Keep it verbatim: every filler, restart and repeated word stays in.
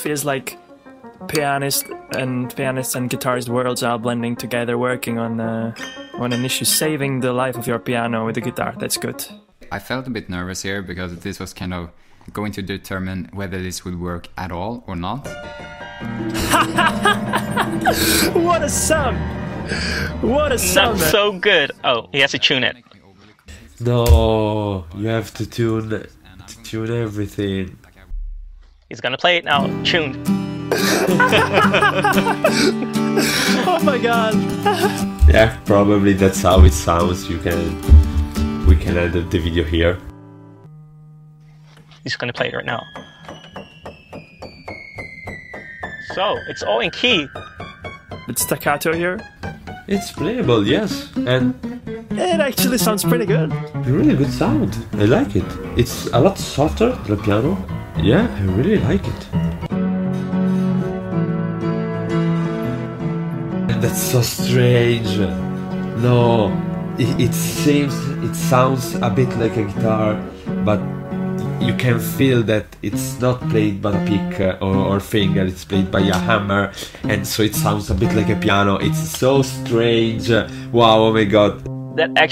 feels like pianist and pianists and guitarist worlds are blending together, working on uh, on an issue, saving the life of your piano with the guitar. That's good. I felt a bit nervous here because this was kind of going to determine whether this would work at all or not. What a sum! What a sum! Not so good. Oh, he has to tune it. No, you have to tune to tune everything. He's gonna play it now. Tuned. Oh my god! Yeah, probably that's how it sounds. You can we can end the video here. He's gonna play it right now. So it's all in key. It's staccato here. It's playable, yes, and It actually sounds pretty good. really good sound. I like it. It's a lot softer than the piano. Yeah, I really like it. That's so strange. No, it, it seems, it sounds a bit like a guitar, but you can feel that it's not played by a pick uh, or, or finger, it's played by a hammer, and so it sounds a bit like a piano. It's so strange. Wow, oh my god. That actually